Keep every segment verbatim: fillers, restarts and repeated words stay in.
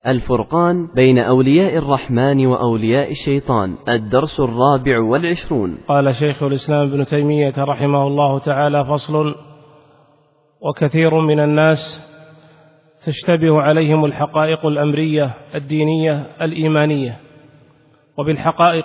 الفرقان بين أولياء الرحمن وأولياء الشيطان، الدرس الرابع والعشرون. قال شيخ الإسلام ابن تيمية رحمه الله تعالى: فصل: وكثير من الناس تشتبه عليهم الحقائق الأمرية الدينية الإيمانية، وبالحقائق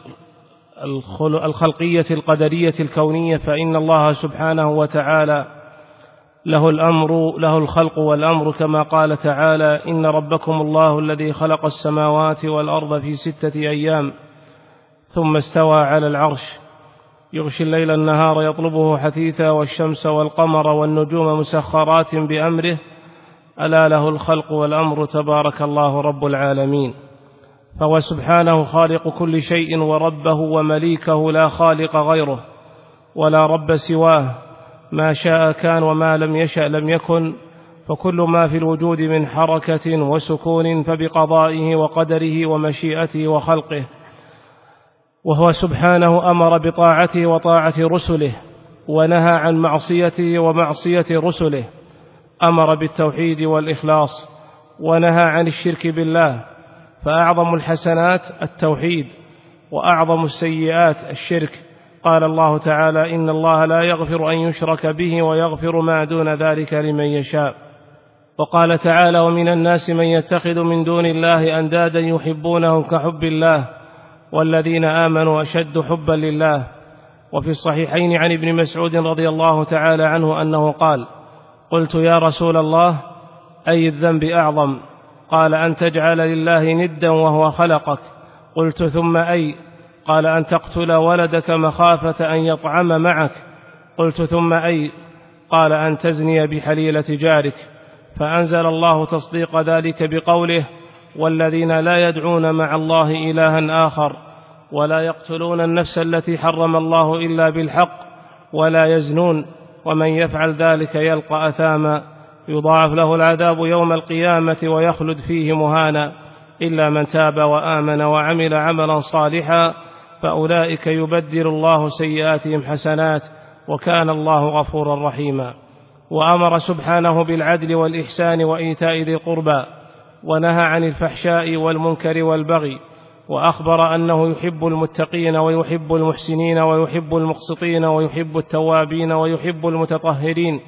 الخلقية القدرية الكونية، فإن الله سبحانه وتعالى له الأمر له الخلق والأمر، كما قال تعالى: إن ربكم الله الذي خلق السماوات والأرض في ستة أيام ثم استوى على العرش يغشي الليل النهار يطلبه حثيثا والشمس والقمر والنجوم مسخرات بأمره ألا له الخلق والأمر تبارك الله رب العالمين. فهو سبحانه خالق كل شيء وربه ومليكه، لا خالق غيره ولا رب سواه، ما شاء كان وما لم يشأ لم يكن، فكل ما في الوجود من حركة وسكون فبقضائه وقدره ومشيئته وخلقه. وهو سبحانه أمر بطاعته وطاعة رسله، ونهى عن معصيته ومعصية رسله، أمر بالتوحيد والإخلاص، ونهى عن الشرك بالله. فأعظم الحسنات التوحيد، وأعظم السيئات الشرك. قال الله تعالى: إن الله لا يغفر أن يشرك به ويغفر ما دون ذلك لمن يشاء. وقال تعالى: ومن الناس من يتخذ من دون الله أندادا يحبونهم كحب الله والذين آمنوا أشد حبا لله. وفي الصحيحين عن ابن مسعود رضي الله تعالى عنه أنه قال: قلت يا رسول الله أي الذنب أعظم؟ قال: أن تجعل لله ندا وهو خلقك. قلت ثم أي؟ قال: أن تقتل ولدك مخافة أن يطعم معك. قلت ثم أي؟ قال: أن تزني بحليلة جارك. فأنزل الله تصديق ذلك بقوله: والذين لا يدعون مع الله إلها آخر ولا يقتلون النفس التي حرم الله إلا بالحق ولا يزنون ومن يفعل ذلك يلقى أثاما يضاعف له العذاب يوم القيامة ويخلد فيه مهانا إلا من تاب وآمن وعمل عملا صالحا فأولئك يبدل الله سيئاتهم حسنات وكان الله غفورا رحيما. وأمر سبحانه بالعدل والإحسان وإيتاء ذي القربى، ونهى عن الفحشاء والمنكر والبغي، وأخبر أنه يحب المتقين ويحب المحسنين ويحب المقسطين ويحب التوابين ويحب المتطهرين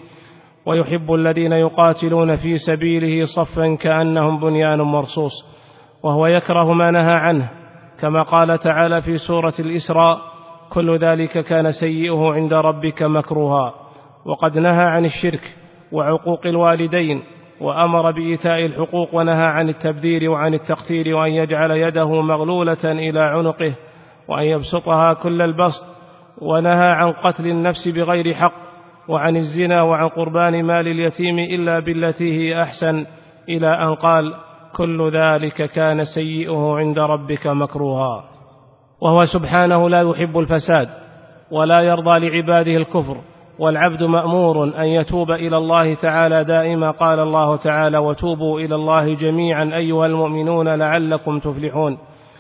ويحب الذين يقاتلون في سبيله صفا كأنهم بنيان مرصوص. وهو يكره ما نهى عنه، كما قال تعالى في سورة الإسراء: كل ذلك كان سيئه عند ربك مكروها. وقد نهى عن الشرك وعقوق الوالدين، وأمر بإيتاء الحقوق، ونهى عن التبذير وعن التقتير، وأن يجعل يده مغلولة إلى عنقه وأن يبسطها كل البسط، ونهى عن قتل النفس بغير حق، وعن الزنا، وعن قربان مال اليتيم إلا بالتي هي أحسن، إلى أن قال: كل ذلك كان سيئه عند ربك مكروها. وهو سبحانه لا يحب الفساد ولا يرضى لعباده الكفر، والعبد مأمور أن يتوب إلى الله تعالى دائما. قال الله تعالى: وتوبوا إلى الله جميعا أيها المؤمنون لعلكم تفلحون.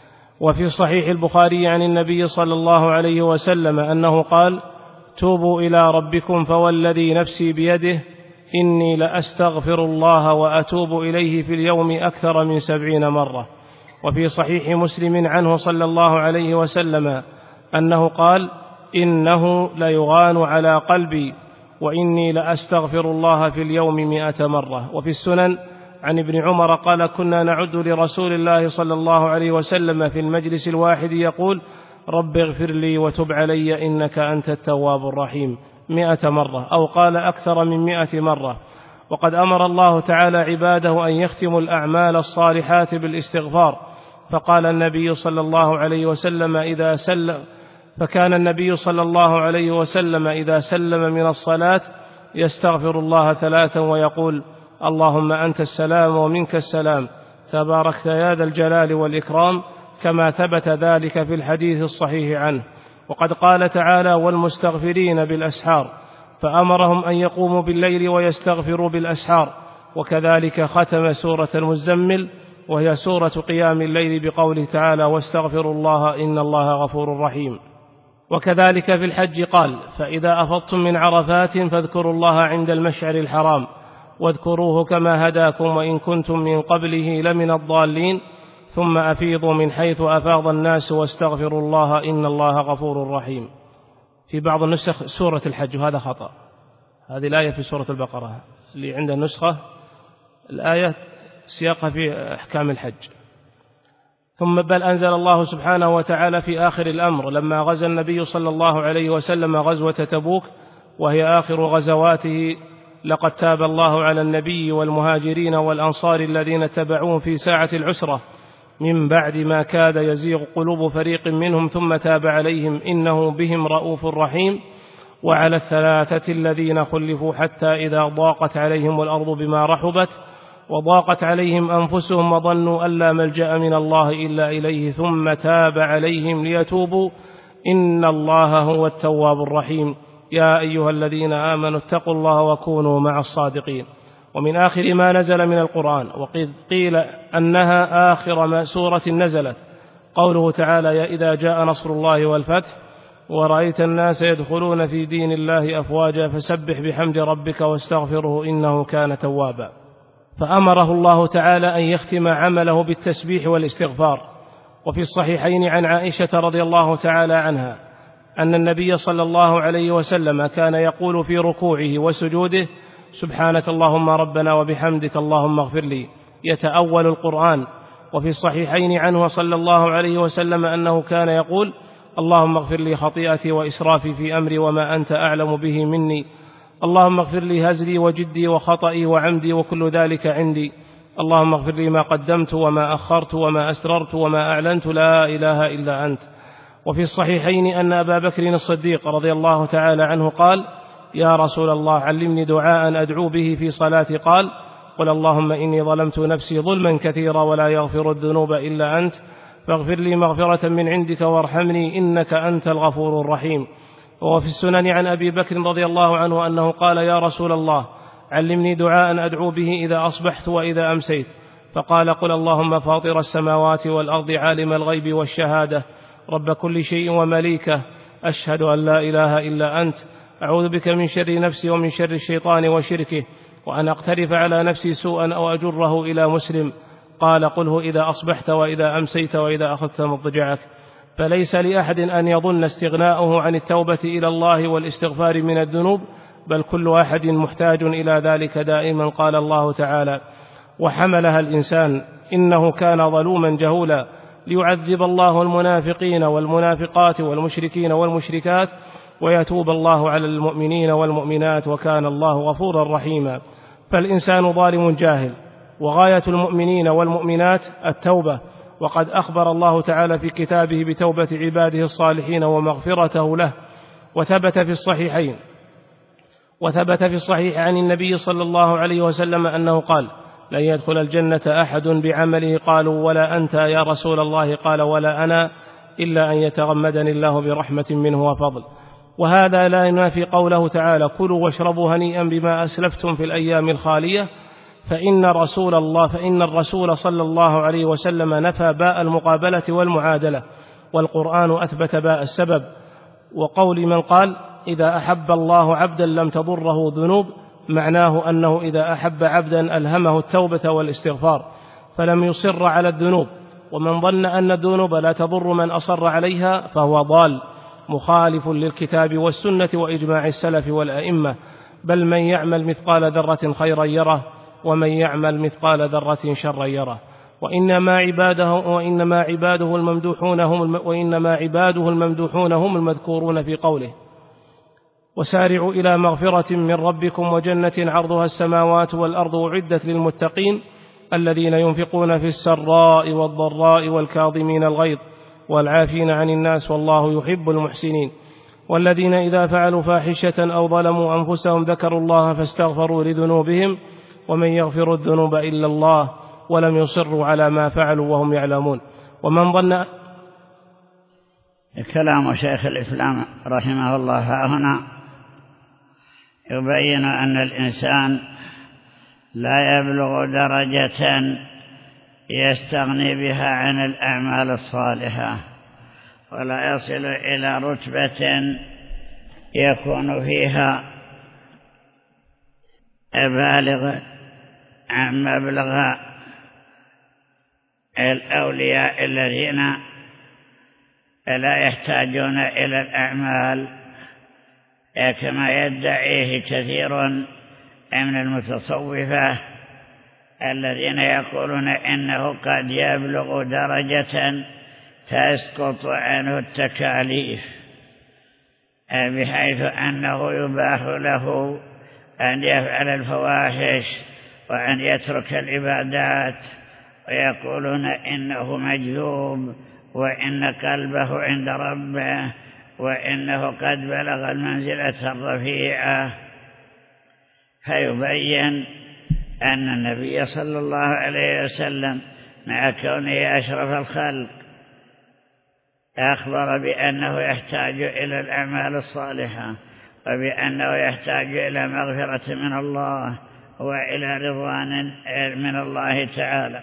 وفي صحيح البخاري عن النبي صلى الله عليه وسلم أنه قال: توبوا إلى ربكم فوالذي نفسي بيده إني لأستغفر الله وأتوب إليه في اليوم أكثر من سبعين مرة. وفي صحيح مسلم عنه صلى الله عليه وسلم أنه قال: إنه ليغان على قلبي وإني لأستغفر الله في اليوم مئة مرة. وفي السنن عن ابن عمر قال: كنا نعد لرسول الله صلى الله عليه وسلم في المجلس الواحد يقول: رب اغفر لي وتب علي إنك أنت التواب الرحيم، مئة مرة، أو قال أكثر من مئة مرة. وقد أمر الله تعالى عباده أن يختموا الأعمال الصالحات بالاستغفار، فقال النبي صلى الله عليه وسلم إذا سلم فكان النبي صلى الله عليه وسلم إذا سلم من الصلاة يستغفر الله ثلاثا ويقول: اللهم أنت السلام ومنك السلام تباركت يا ذا الجلال والإكرام، كما ثبت ذلك في الحديث الصحيح عنه. وقد قال تعالى: والمستغفرين بالأسحار، فأمرهم أن يقوموا بالليل ويستغفروا بالأسحار. وكذلك ختم سورة المزمل وهي سورة قيام الليل بقوله تعالى: واستغفروا الله إن الله غفور رحيم. وكذلك في الحج قال: فإذا أفضتم من عرفات فاذكروا الله عند المشعر الحرام. واذكروه كما هداكم وإن كنتم من قبله لمن الضالين ثم أفيضوا من حيث أفاض الناس واستغفروا الله إن الله غفور رحيم. في بعض النسخ سورة الحج وهذا خطأ، هذه الآية في سورة البقرة، اللي عنده النسخة الآية سياقها في أحكام الحج. ثم بل أنزل الله سبحانه وتعالى في آخر الأمر لما غزا النبي صلى الله عليه وسلم غزوة تبوك وهي آخر غزواته: لقد تاب الله على النبي والمهاجرين والأنصار الذين اتبعوه في ساعة العسرة من بعد ما كاد يزيغ قلوب فريق منهم ثم تاب عليهم إنه بهم رؤوف رحيم. وعلى الثلاثة الذين خلفوا حتى إذا ضاقت عليهم الأرض بما رحبت وضاقت عليهم أنفسهم وظنوا أن لا ملجأ من الله إلا إليه ثم تاب عليهم ليتوبوا إن الله هو التواب الرحيم. يا أيها الذين آمنوا اتقوا الله وكونوا مع الصادقين. ومن آخر ما نزل من القرآن وقد قيل أنها آخر ما سورة نزلت قوله تعالى: يا إذا جاء نصر الله والفتح ورأيت الناس يدخلون في دين الله أفواجا فسبح بحمد ربك واستغفره إنه كان توابا. فأمره الله تعالى أن يختم عمله بالتسبيح والاستغفار. وفي الصحيحين عن عائشة رضي الله تعالى عنها أن النبي صلى الله عليه وسلم كان يقول في ركوعه وسجوده: سبحانك اللهم ربنا وبحمدك اللهم اغفر لي، يتأول القرآن. وفي الصحيحين عنه صلى الله عليه وسلم أنه كان يقول: اللهم اغفر لي خطيئتي وإسرافي في أمري وما أنت أعلم به مني، اللهم اغفر لي هزلي وجدي وخطئي وعمدي وكل ذلك عندي، اللهم اغفر لي ما قدمت وما أخرت وما أسررت وما أعلنت، لا إله إلا أنت. وفي الصحيحين أن أبا بكر الصديق رضي الله تعالى عنه قال: يا رسول الله علمني دعاء أدعو به في صلاتي. قال: قل اللهم إني ظلمت نفسي ظلما كثيرا ولا يغفر الذنوب إلا أنت فاغفر لي مغفرة من عندك وارحمني إنك أنت الغفور الرحيم. وفي السنن عن أبي بكر رضي الله عنه أنه قال: يا رسول الله علمني دعاء أدعو به إذا أصبحت وإذا أمسيت. فقال: قل اللهم فاطر السماوات والأرض عالم الغيب والشهادة رب كل شيء ومليكه أشهد أن لا إله إلا أنت أعوذ بك من شر نفسي ومن شر الشيطان وشركه وأن أقترف على نفسي سوءا أو أجره إلى مسلم. قال: قله إذا أصبحت وإذا أمسيت وإذا أخذت مضجعك. فليس لأحد أن يظن استغناؤه عن التوبة إلى الله والاستغفار من الذنوب، بل كل أحد محتاج إلى ذلك دائما. قال الله تعالى: وحملها الإنسان إنه كان ظلوما جهولا ليعذب الله المنافقين والمنافقات والمشركين والمشركات ويتوب الله على المؤمنين والمؤمنات وكان الله غفورا رحيما. فالإنسان ظالم جاهل، وغاية المؤمنين والمؤمنات التوبة، وقد أخبر الله تعالى في كتابه بتوبة عباده الصالحين ومغفرته له. وثبت في الصحيحين وثبت في الصحيح عن النبي صلى الله عليه وسلم أنه قال: لن يدخل الجنة أحد بعمله. قالوا: ولا أنت يا رسول الله؟ قال: ولا أنا، إلا أن يتغمدني الله برحمة منه وفضل. وهذا لا ينافي قوله تعالى: كلوا واشربوا هنيئا بما أسلفتم في الأيام الخالية. فإن رسول الله فإن الرسول صلى الله عليه وسلم نفى باء المقابلة والمعادلة، والقرآن أثبت باء السبب. وقول من قال: إذا أحب الله عبدا لم تضره ذنوب، معناه أنه إذا أحب عبدا ألهمه التوبة والاستغفار فلم يصر على الذنوب. ومن ظن أن الذنوب لا تضر من أصر عليها فهو ضال مخالف للكتاب والسنة وإجماع السلف والأئمة. بل من يعمل مثقال ذرة خيرا يره ومن يعمل مثقال ذرة شرا يره. وإنما عباده وإنما عباده الممدوحون هم وإنما عباده الممدوحون هم المذكورون في قوله: وسارعوا إلى مغفرة من ربكم وجنة عرضها السماوات والأرض أعدت للمتقين الذين ينفقون في السراء والضراء والكاظمين الغيظ والعافين عن الناس والله يحب المحسنين. والذين إذا فعلوا فاحشة أو ظلموا أنفسهم ذكروا الله فاستغفروا لذنوبهم ومن يغفر الذنوب إلا الله ولم يصروا على ما فعلوا وهم يعلمون. ومن ظن كلام شيخ الإسلام رحمه الله هنا يبين أن الإنسان لا يبلغ درجة يستغني بها عن الأعمال الصالحة ولا يصل إلى رتبة يكون فيها بالغ عن مبلغ الأولياء الذين لا يحتاجون إلى الأعمال كما يدعيه كثير من المتصوفة الذين يقولون إنه قد يبلغ درجة تسقط عنه التكاليف، بحيث أنه يباح له أن يفعل الفواحش وأن يترك العبادات، ويقولون إنه مجذوب وإن قلبه عند ربه وإنه قد بلغ المنزلة الرفيعة. فيبين أن النبي صلى الله عليه وسلم مع كونه أشرف الخلق أخبر بأنه يحتاج إلى الأعمال الصالحة، وبأنه يحتاج إلى مغفرة من الله وإلى رضوان من الله تعالى.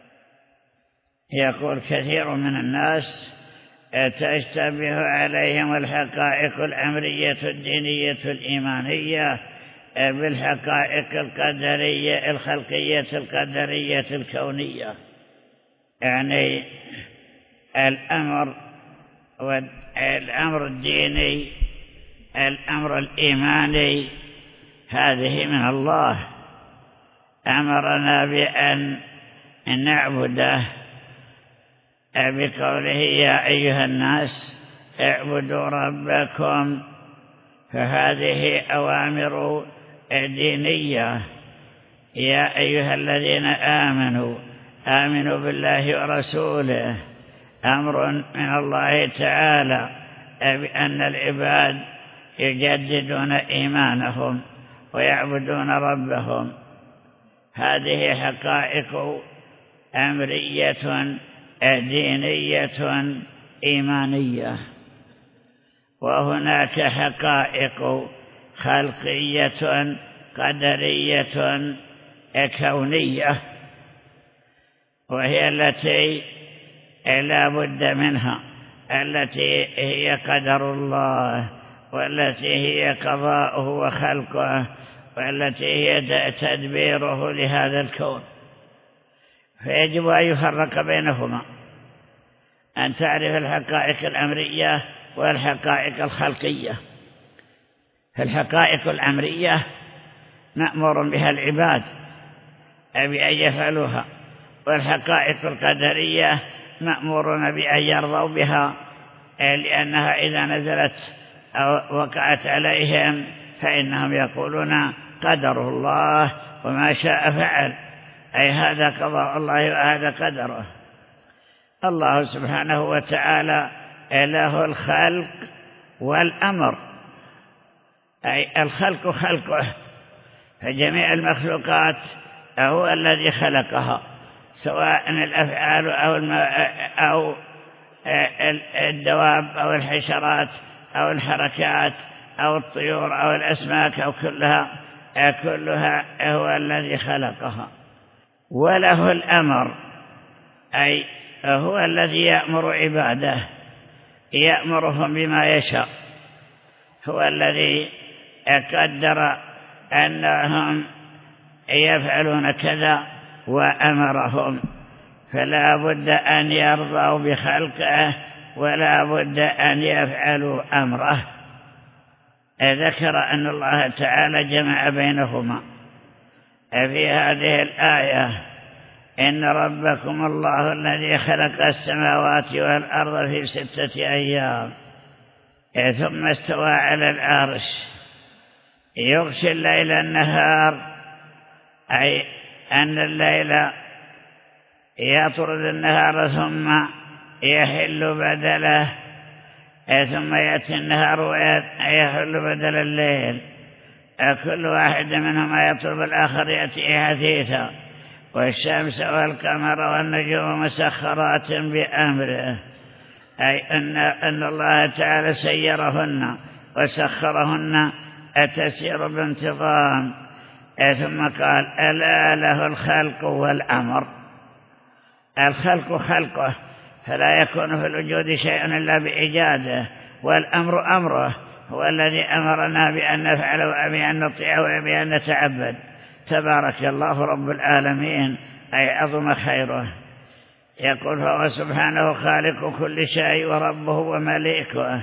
يقول كثير من الناس تشتبه عليهم الحقائق الأمرية الدينية الإيمانية بالحقائق القدرية الخلقية القدرية الكونية، يعني الأمر والأمر الديني الأمر الإيماني هذه من الله، أمرنا بأن نعبده بقوله يا أيها الناس اعبدوا ربكم، فهذه أوامر دينية. يا أيها الذين آمنوا آمنوا بالله ورسوله، أمر من الله تعالى بأن العباد يجددون إيمانهم ويعبدون ربهم. هذه حقائق أمرية دينية إيمانية. وهناك حقائق خلقية قدرية كونية، وهي التي لا بد منها، التي هي قدر الله، والتي هي قضاؤه وخلقه، والتي هي تدبيره لهذا الكون. فيجب أن يفرق بينهما، أن تعرف الحقائق الأمرية والحقائق الخلقية. الحقائق الأمرية مأمور بها العباد بأن يفعلوها، والحقائق القدرية مأمورون بأن يرضوا بها، لأنها إذا نزلت أو وقعت عليهم فإنهم يقولون قدر الله وما شاء فعل، أي هذا قضاء الله وهذا قدره. الله سبحانه وتعالى له الخلق والأمر، أي الخلق خلقه، فجميع المخلوقات هو الذي خلقها، سواء الأفعال أو, أو الدواب أو الحشرات أو الحركات أو الطيور أو الأسماك أو كلها كلها هو الذي خلقها. وله الأمر، أي هو الذي يأمر عباده، يأمرهم بما يشاء، هو الذي قدر أنهم يفعلون كذا وأمرهم، فلا بد أن يرضوا بخلقه ولا بد أن يفعلوا أمره. ذكر أن الله تعالى جمع بينهما في هذه الآية: إن ربكم الله الذي خلق السماوات والأرض في ستة أيام ثم استوى على العرش يغشي الليل النهار، أي أن الليل يطرد النهار ثم يحل بدله، ثم يأتي النهار ويحل بدل الليل، كل واحد منهما يطلب الآخر يأتيه حثيثا، والشمس والقمر والنجوم مسخرات بأمره، أي أن, أن الله تعالى سيرهن وسخرهن تسير بانتظام. ثم قال: ألا له الخلق والأمر. الخلق خلقه، فلا يكون في الوجود شيء إلا بإيجاده، والأمر أمره، هو الذي أمرنا بأن نفعل وبأن نطيع وبأن نتعبد، تبارك الله رب العالمين أي عظم خيره. يقول فهو سبحانه خالق كل شيء وربه ومليكه،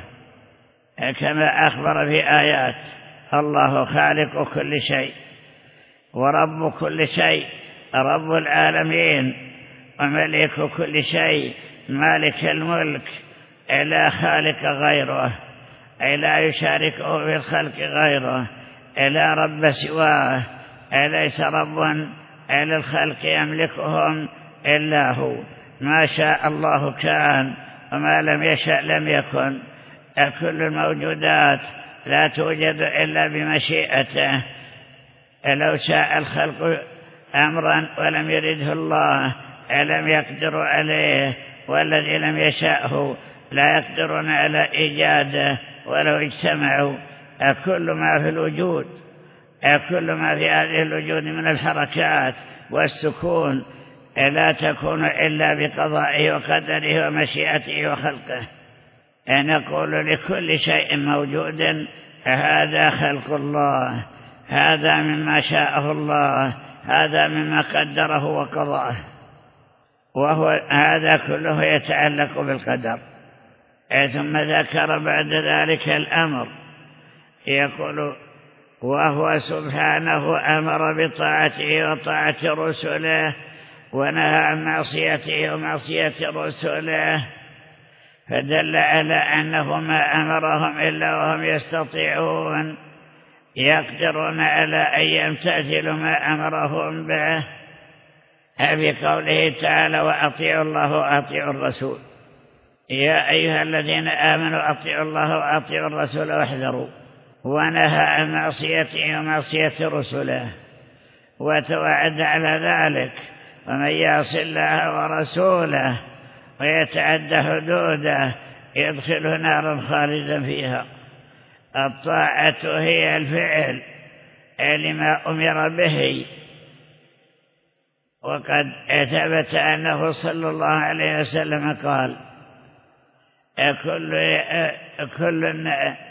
كما أخبر في آيات: الله خالق كل شيء ورب كل شيء، رب العالمين ومليك كل شيء، مالك الملك، لا خالق غيره، لا يشاركه في الخلق غيره، لا رب سواه، ليس رب للخلق يملكهم إلا هو. ما شاء الله كان وما لم يشأ لم يكن. كل الموجودات لا توجد إلا بمشيئته. لو شاء الخلق أمرا ولم يرده الله لم يقدروا عليه، والذي لم يشاءه لا يقدرون على إيجاده ولو اجتمعوا. كل ما في الوجود، كل ما في هذه الوجود من الحركات والسكون لا تكون إلا بقضائه وقدره ومشيئته وخلقه. نقول لكل شيء موجود هذا خلق الله، هذا مما شاءه الله، هذا مما قدره وقضاه، وهو هذا كله يتعلق بالقدر. ثم ذكر بعد ذلك الأمر، يقول: وهو سبحانه أمر بطاعته وطاعة رسله، ونهى عن معصيته ومعصية رسله، فدل على أنه ما أمرهم إلا وهم يستطيعون يقدرون على أن يمتثلوا ما أمرهم به، بقوله تعالى: وأطيعوا الله وأطيعوا الرسول. يا أيها الذين آمنوا أطيعوا الله وأطيعوا الرسول واحذروا. ونهى عن معصيته ومعصية رسله، وتوعد على ذلك: ومن يعص الله ورسوله ويتعدى حدوده يدخله نارا خالدا فيها. الطاعة هي الفعل لما أمر به، وقد ثبت أنه صلى الله عليه وسلم قال: كل كل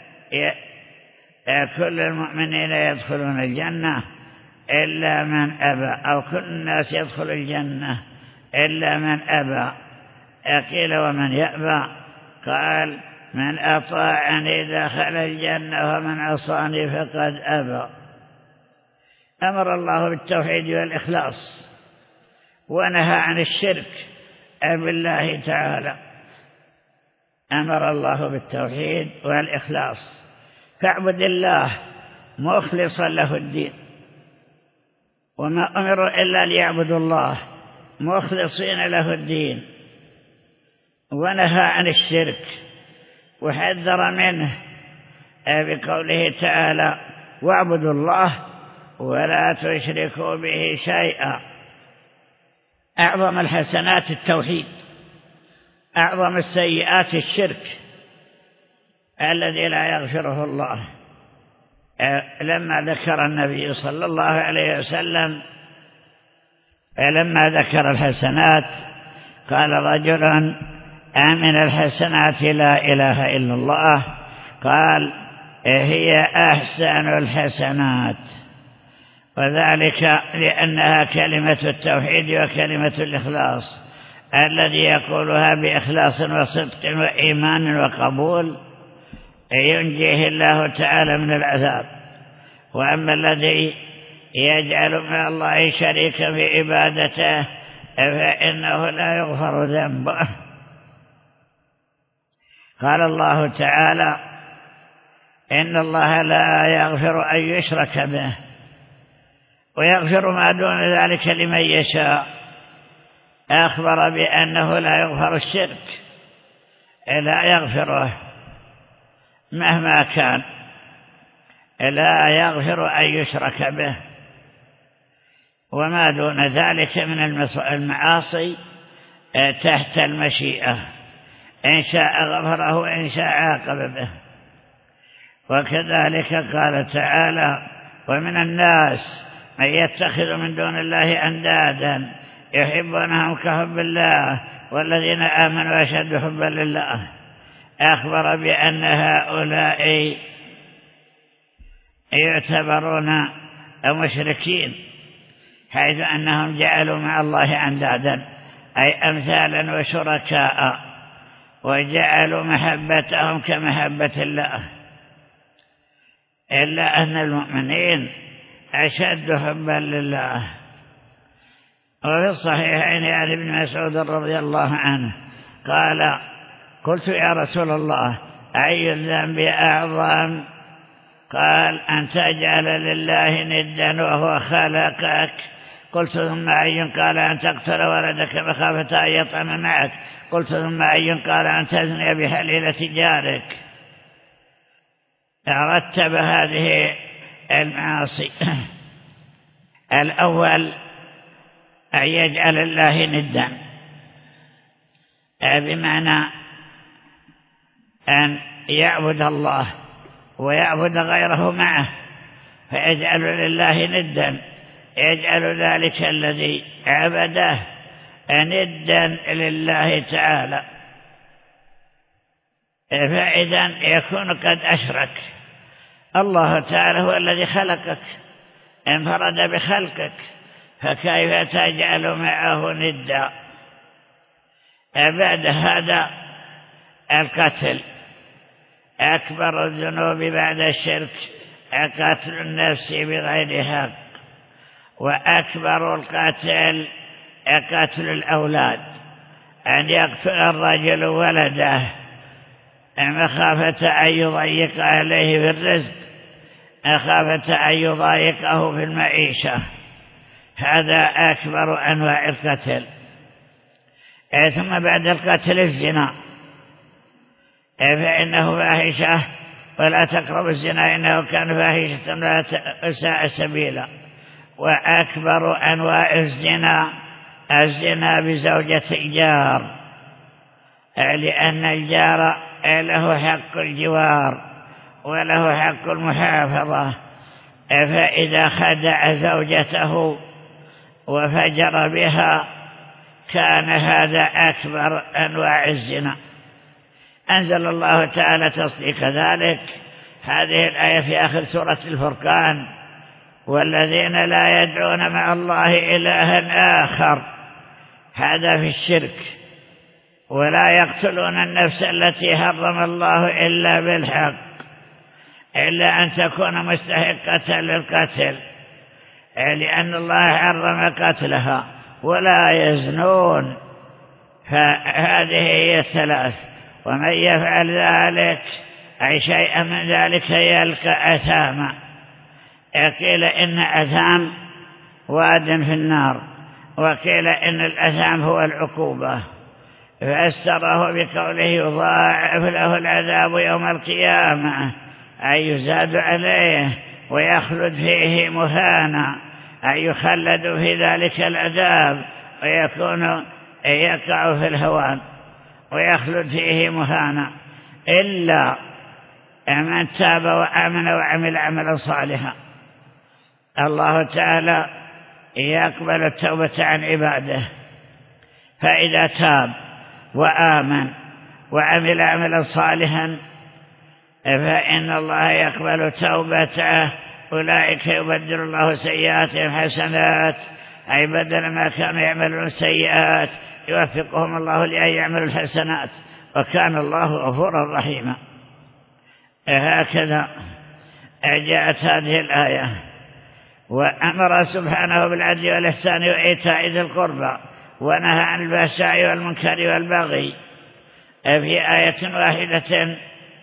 كل المؤمنين يدخلون الجنة إلا من أبى، أو كل الناس يدخل الجنة إلا من أبى. قيل: ومن يأبى؟ قال: من أطاعني دخل الجنة ومن عصاني فقد أبى. أمر الله بالتوحيد والإخلاص، ونهى عن الشرك بالله تعالى. أمر الله بالتوحيد والإخلاص، فاعبد الله مخلصا له الدين، وما أمروا إلا ليعبدوا الله مخلصين له الدين. ونهى عن الشرك وحذر منه بقوله تعالى: واعبدوا الله ولا تشركوا به شيئا. أعظم الحسنات التوحيد، أعظم السيئات الشرك الذي لا يغفره الله. لما ذكر النبي صلى الله عليه وسلم لما ذكر الحسنات قال رجل: آمن الحسنات لا إله إلا الله. قال: هي أحسن الحسنات، وذلك لأنها كلمة التوحيد وكلمة الإخلاص، الذي يقولها بإخلاص وصدق وإيمان وقبول ينجيه الله تعالى من العذاب. وأما الذي يجعل مع الله شريكا في عبادته فإنه لا يغفر ذنبه. قال الله تعالى: إن الله لا يغفر أن يشرك به ويغفر ما دون ذلك لمن يشاء. أخبر بأنه لا يغفر الشرك، لا يغفره مهما كان، لا يغفر أن يشرك به، وما دون ذلك من المعاصي تحت المشيئة، إن شاء غفره وإن شاء عاقب به. وكذلك قال تعالى: ومن الناس من يتخذ من دون الله أندادا يحبونهم كحب الله والذين آمنوا أشد حبا لله. أخبر بأن هؤلاء يعتبرون مشركين حيث أنهم جعلوا مع الله أندادا أي أمثالا وشركاء، وجعلوا محبتهم كمحبة الله، إلا أن المؤمنين أشد حبا لله. وفي الصحيحين عن ابن مسعود رضي الله عنه قال: قلت يا رسول الله أي الذنب أعظم؟ قال: أن تجعل لله ندا وهو خلقك. قلت ثم أي؟ قال: أن تقتل ولدك مخافة أن يطعم معك. قلت ثم أي؟ قال: أن تزني بحليلة جارك. رتب هذه المعاصي. الأول أن يجعل الله ندا، بمعنى أن يعبد الله ويعبد غيره معه، فيجعل لله ندا، يجعل ذلك الذي عبده ندا لله تعالى، فإذا يكون قد أشرك. الله تعالى هو الذي خلقك، انفرد بخلقك، فكيف تجعل معه ندا؟ بعد هذا القتل، أكبر الذنوب بعد الشرك قتل النفس بغير حق، وأكبر القتل قتل الأولاد، أن يقتل الرجل ولده مخافة أن يضيق عليه في الرزق، مخافة أن يضايقه في المعيشة، هذا أكبر أنواع القتل. ثم بعد القتل الزنا، فإنه فاحشة ولا تقربوا الزنا إنه كان فاحشة وساء سبيلا. وأكبر أنواع الزنا الزنا بزوجة الجار، لأن الجار له حق الجوار وله حق المحافظة، فإذا خدع زوجته وفجر بها كان هذا أكبر أنواع الزنا. أنزل الله تعالى تصديق ذلك هذه الآية في آخر سورة الفرقان: والذين لا يدعون مع الله إلها آخر، هذا في الشرك. ولا يقتلون النفس التي حرم الله إلا بالحق، إلا أن تكون مستحقة للقتل، لأن الله حرم قتلها. ولا يزنون، فهذه هي الثلاث. ومن يفعل ذلك أي شيئا من ذلك يلقى أثاما. قيل إن أثام واد في النار، وقيل إن الأثام هو العقوبة، فأسره بقوله يضاعف له العذاب يوم القيامة، أي يزاد عليه ويخلد فيه مهانا، أي يخلد في ذلك العذاب ويكون يقع في الهوان ويخلد فيه مهانا، إلا من تاب وآمن وعمل عملا صالحا. الله تعالى يقبل التوبة عن عباده، فإذا تاب وآمن وعمل عملا صالحا فإن الله يقبل توبته. أولئك يبدل الله سيئاتهم حسنات، أي بدل ما كانوا يعملون السيئات يوفقهم الله لأن يعملوا الحسنات، وكان الله غفورا رحيما. هكذا جاءت هذه الآية. وأمر سبحانه بالعدل والإحسان وإيتاء ذي القربى، ونهى عن الفحشاء والمنكر والبغي في آية واحدة،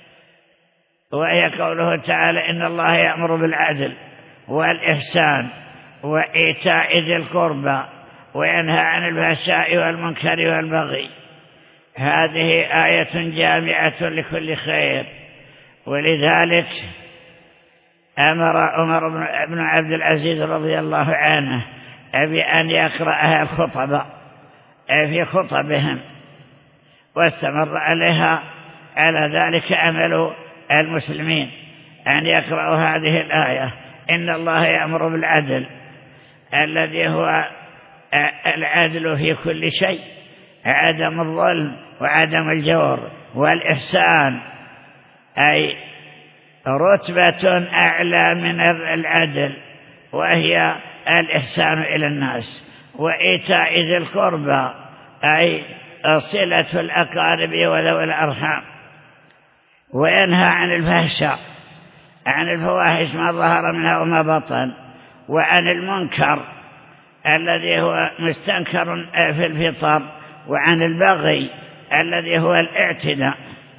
وهي قوله تعالى: إن الله يأمر بالعدل والإحسان وإيتاء ذي القربى وينهى عن الفحشاء والمنكر والبغي. هذه آية جامعة لكل خير، ولذلك أمر عمر بن عبد العزيز رضي الله عنه بأن يقرأها الخطبة في خطبهم، واستمر عليها على ذلك عمل المسلمين، أن يقرأوا هذه الآية: إن الله يأمر بالعدل، الذي هو العدل في كل شيء، عدم الظلم وعدم الجور، والإحسان أي رتبة أعلى من العدل، وهي الإحسان إلى الناس، وإيتاء ذي القربى أي صلة الأقارب وذوي الأرحام، وينهى عن الفحشاء، عن الفواحش ما ظهر منها وما بطن، وعن المنكر الذي هو مستنكر في الفطر، وعن البغي الذي هو الاعتداء.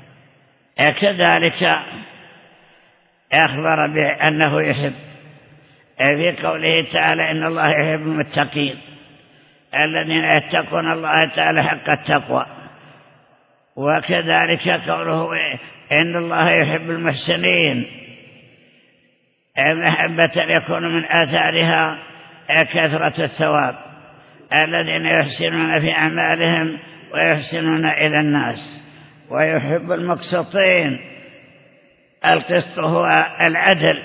كذلك أخبر بأنه يحب في قوله تعالى إن الله يحب المتقين الذين يتقون الله تعالى حق التقوى. وكذلك قوله إن الله يحب المحسنين، محبة يكون من آثارها كثرة الثواب، الذين يحسنون في أعمالهم ويحسنون إلى الناس. ويحب المقسطين، القسط هو العدل.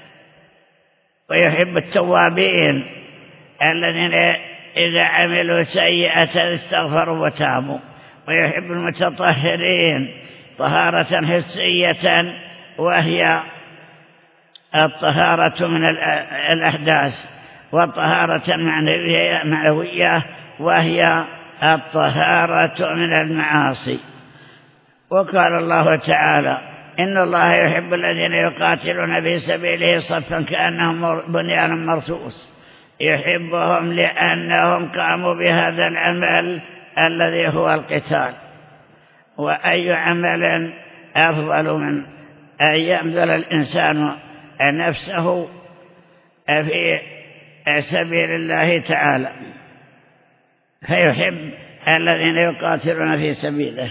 ويحب التوابين الذين إذا عملوا سيئة استغفروا وتابوا. ويحب المتطهرين طهارة حسية وهي الطهارة من الأحداث، والطهارة معنوية وهي الطهارة من المعاصي. وقال الله تعالى إن الله يحب الذين يقاتلون في سبيله صفا كأنهم بنيان مرصوص، يحبهم لأنهم قاموا بهذا العمل الذي هو القتال. وأي عمل أفضل من أن يبذل الإنسان نفسه في سبيل الله تعالى، فيحب الذين يقاتلون في سبيله،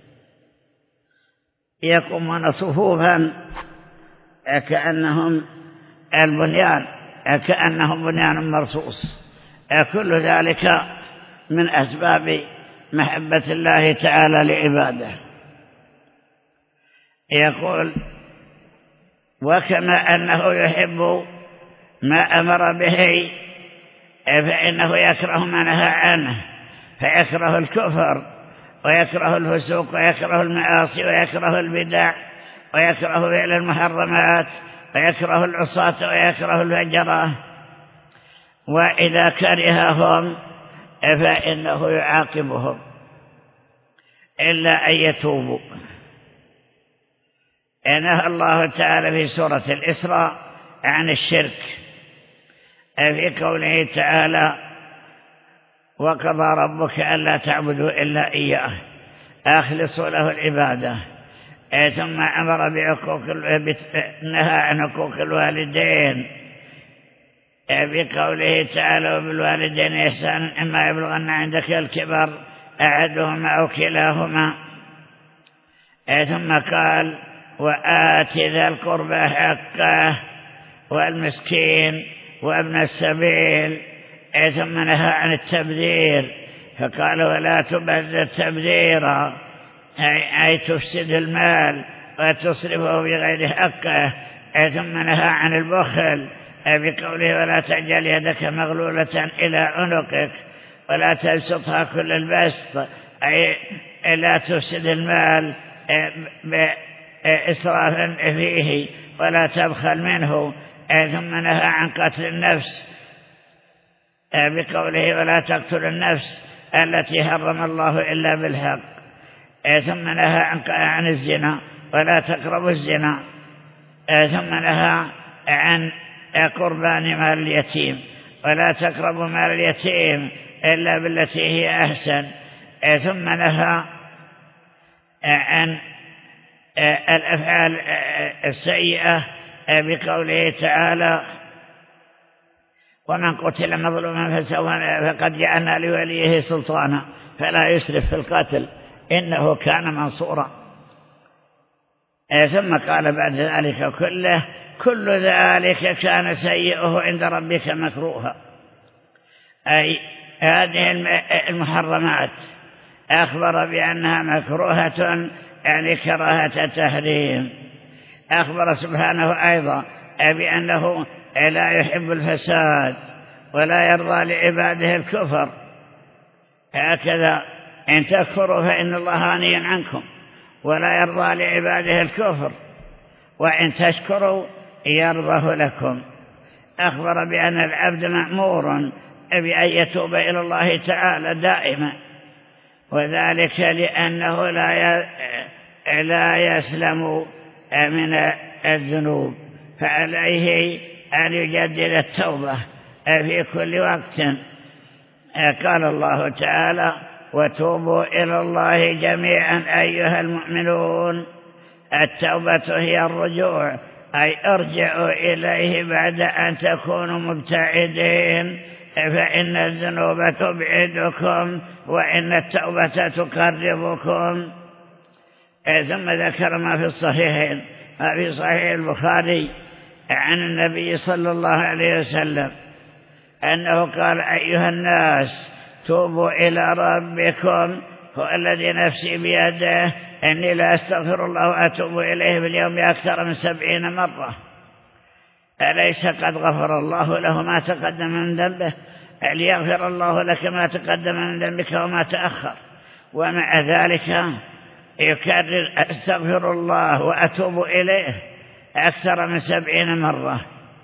يقومون صفوفا كأنهم البنيان كأنهم بنيان مرصوص. كل ذلك من أسباب محبة الله تعالى لعباده. يقول وكما أنه يحب ما أمر به فإنه يكره ما نهى عنه، فيكره الكفر ويكره الفسوق ويكره المعاصي ويكره البدع ويكره فعل المحرمات ويكره العصاة ويكره الفجرة. وإذا كرههم فإنه يعاقبهم إلا أن يتوبوا. نهى الله تعالى في سورة الإسراء عن الشرك في قوله تعالى وقضى ربك ألا تعبدوا إلا إياه أخلصوا له العبادة. ثم أمر بعقوق نهى عن عقوق الوالدين بقوله تعالى وبالوالدين إحسانا إما يبلغن عندك الكبر أحدهما أو كلاهما. ثم قال وآت ذا القربى حقه والمسكين وابن السبيل. ثم نهى عن التبذير فقال ولا تبذر تبذيرا أي تفسد المال وتصرفه بغير حقه. ثم نهى عن البخل بقوله ولا تجعل يدك مغلولة إلى عنقك ولا تبسطها كل البسط أي لا تفسد المال بإسراف فيه ولا تبخل منه. ثم نهى عن قتل النفس بقوله ولا تقتل النفس التي حرم الله إلا بالحق. ثم نهى عن الزنا ولا تقربوا الزنا. ثم نهى عن قربان مال اليتيم ولا تقربوا مال اليتيم إلا بالتي هي أحسن. ثم نهى عن الأفعال السيئة بقوله تعالى ومن قتل مظلوما فقد جعلنا لوليه سلطانا فلا يسرف في القتل إنه كان منصورا. ثم قال بعد ذلك كله كل ذلك كان سيئه عند ربك مكروها. أي هذه المحرمات أخبر بأنها مكروهة يعني كراهة تحريم. أخبر سبحانه أيضا بأنه لا يحب الفساد ولا يرضى لعباده الكفر. هكذا إن تكفروا فإن الله غني عنكم ولا يرضى لعباده الكفر وإن تشكروا يرضه لكم. أخبر بأن العبد مأمور بأن يتوب إلى الله تعالى دائما، وذلك لأنه لا يسلم من الذنوب، فعليه أن يجدد التوبة في كل وقت. قال الله تعالى: وتوبوا إلى الله جميعا أيها المؤمنون. التوبة هي الرجوع، أي ارجعوا إليه بعد أن تكونوا مبتعدين، فإن الذنوب تبعدكم وإن التوبة تقربكم. ثم ذكر ما في الصحيحين، ما في صحيح البخاري عن النبي صلى الله عليه وسلم أنه قال: أيها الناس توبوا إلى ربكم، هو الذي نفسي بيده، إني لا أستغفر الله وأتوب إليه باليوم أكثر من سبعين مرة. أليس قد غفر الله له ما تقدم من ذنبه؟ ليغفر الله لك ما تقدم من ذنبك وما تأخر، ومع ذلك يكرر أستغفر الله وأتوب إليه أكثر من سبعين مرة.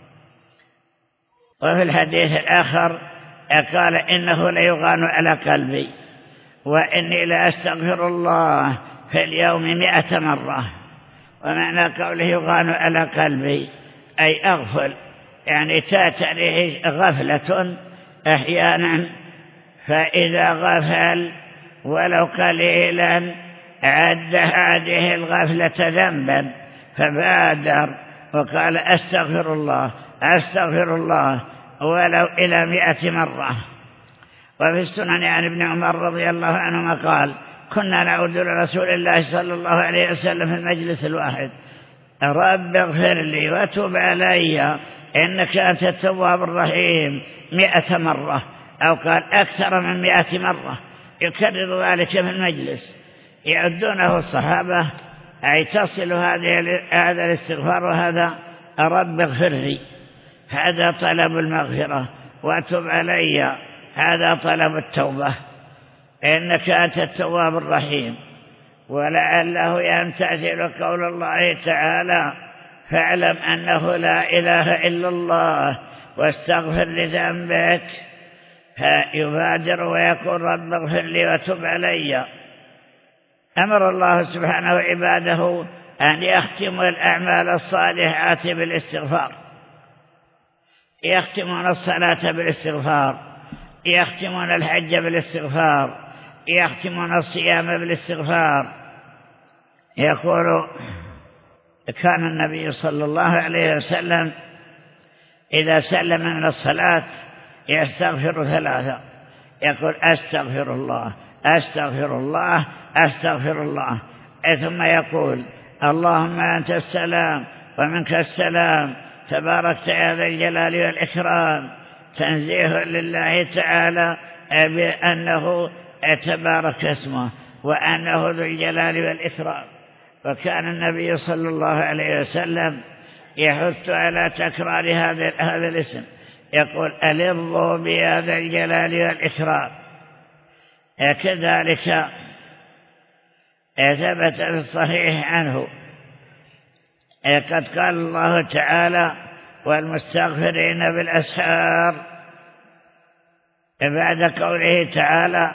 وفي الحديث الآخر قال: إنه ليغان على قلبي وإني لأستغفر الله في اليوم مئة مرة. ومعنى قوله يغان على قلبي أي أغفل، يعني تأتي غفلة أحيانا، فإذا غفل ولو قليلا عد هذه الغفلة ذنبا فبادر وقال: أستغفر الله أستغفر الله ولو إلى مئة مرة. وفي السنن عن ابن عمر رضي الله عنهما قال: كنا نعود لرسول الله صلى الله عليه وسلم في المجلس الواحد: رب اغفر لي وتب علي إنك أنت التواب الرحيم مئة مرة، أو قال أكثر من مئة مرة، يكرر ذلك في المجلس. يعدونه الصحابة أي تصل هذا الاستغفار وهذا رب اغفر لي، هذا طلب المغفرة، وتب علي هذا طلب التوبة، إنك أنت التواب الرحيم. ولعله يمتثل قول الله تعالى: فاعلم أنه لا إله إلا الله واستغفر لذنبك، فيبادر ويقول رب اغفر لي وتب علي. أمر الله سبحانه عباده أن يختموا الأعمال الصالحات بالاستغفار، يختمون الصلاة بالاستغفار، يختمون الحج بالاستغفار، يختمون الصيام بالاستغفار. يقول: كان النبي صلى الله عليه وسلم إذا سلم من الصلاة يستغفر ثلاثة، يقول: أستغفر الله أستغفر الله أستغفر الله، ثم يقول: اللهم أنت السلام ومنك السلام تباركت يا ذا الجلال والإكرام، تنزيه لله تعالى بأنه تبارك اسمه وأنه ذو الجلال والإكرام. وكان النبي صلى الله عليه وسلم يحث على تكرار هذا هذا الاسم، يقول: ألظوا بهذا الجلال والإكرام. كذلك ثبت في الصحيح عنه قد قال الله تعالى: والمستغفرين بالأسحار، بعد قوله تعالى: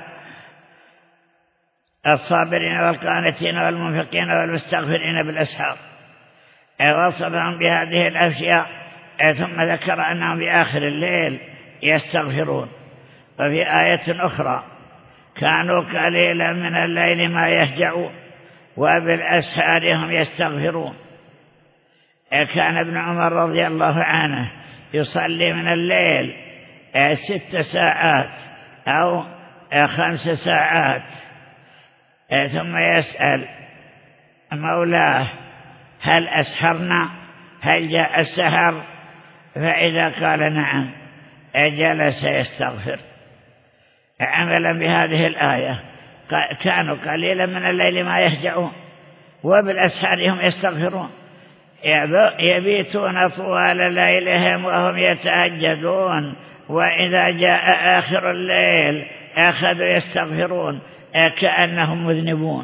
الصابرين والقانتين والمنفقين والمستغفرين بالأسحار، وصفهم بهذه الأشياء، ثم ذكر أنهم بآخر الليل يستغفرون. وفي آية أخرى: كانوا قليلا من الليل ما يهجعون وبالأسحار هم يستغفرون. كان ابن عمر رضي الله عنه يصلي من الليل ست ساعات أو خمس ساعات، ثم يسأل مولاه: هل أسحرنا؟ هل جاء السحر؟ فإذا قال نعم جلس يستغفر، عملا بهذه الآية. كانوا قليلا من الليل ما يهجعون وبالأسحار هم يستغفرون، يبيتون طوال ليلهم وهم يتهجدون، وإذا جاء آخر الليل أخذوا يستغفرون كأنهم مذنبون،